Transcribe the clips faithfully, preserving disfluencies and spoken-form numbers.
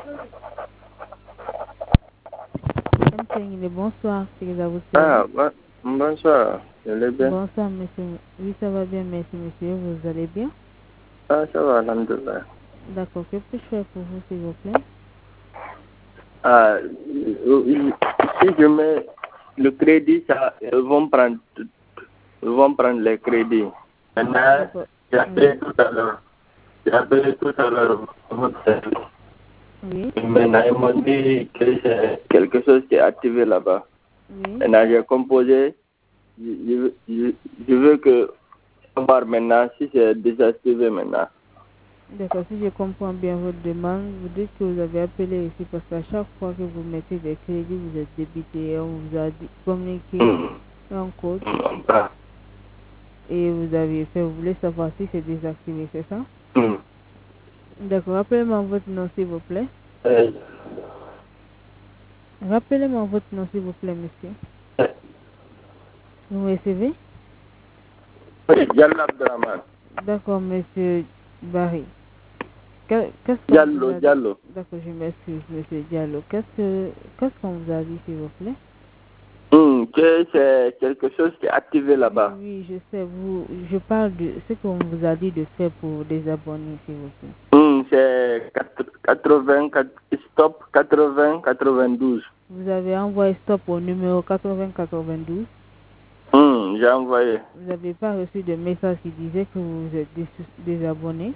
Bonsoir, c'est vous. Ah, bon, bonsoir, je vais bien. Bonsoir, monsieur. Oui, ça va bien, merci, monsieur. Vous allez bien? Ah, ça va, alhamdoulilah. D'accord, que puis-je faire pour vous, s'il vous plaît? Ah, si je mets le crédit, ça, ils vont prendre, ils vont prendre les crédits. Maintenant, j'ai appelé tout à l'heure. J'ai appelé tout à l'heure votre service. Oui. Et maintenant, ils m'ont dit que c'est quelque chose qui est activé là-bas. Oui. Maintenant, j'ai composé. Je, je, je veux que voir maintenant si c'est désactivé maintenant. D'accord, si je comprends bien votre demande, vous dites que vous avez appelé ici parce qu'à chaque fois que vous mettez des crédits, vous êtes débité et on vous a dit, communiqué mmh. un code mmh. et vous avez fait, vous voulez savoir si c'est désactivé, c'est ça? Mmh. D'accord, rappelez-moi votre nom s'il vous plaît. Euh, Rappelez-moi votre nom s'il vous plaît, monsieur. Euh. Vous me recevez? Oui, Diallo Abdraman. D'accord, monsieur Barry. Qu'est-ce qu'on Diallo, vous a dit? Diallo. D'accord, je m'excuse, monsieur Diallo. Qu'est-ce que qu'est-ce qu'on vous a dit, s'il vous plaît? Hum, que c'est quelque chose qui est activé là-bas. Oui, oui, je sais. Vous, je parle de ce qu'on vous a dit de faire pour des abonnés, s'il vous plaît. Hum, c'est quatre-vingts, stop quatre-vingts quatre-vingt-douze. Vous avez envoyé stop au numéro quatre-vingts quatre-vingt-douze. Hum, j'ai envoyé. Vous n'avez pas reçu de message qui disait que vous êtes des, des abonnés?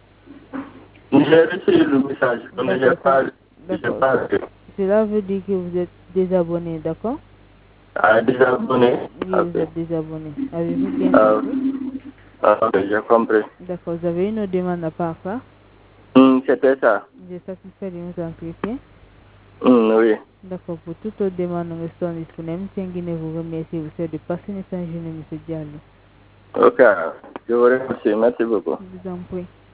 J'ai reçu le message, mais je parle. D'accord. Cela veut dire que vous êtes désabonné, d'accord? Ah, désabonné? Oui, okay. Vous êtes désabonné. Avez-vous bien ah, compris? ah, ok, j'ai compris. D'accord. Vous avez une demande à part ça? Hum, c'était ça. J'ai satisfait de nos entretiens. Hum, oui. D'accord. Pour toute autre demande, nous restons disponibles. Tiens, vous remercie. Vous êtes de passer une journée, monsieur Diallo. Ok. Je vous remercie. Merci beaucoup. Je vous en prie.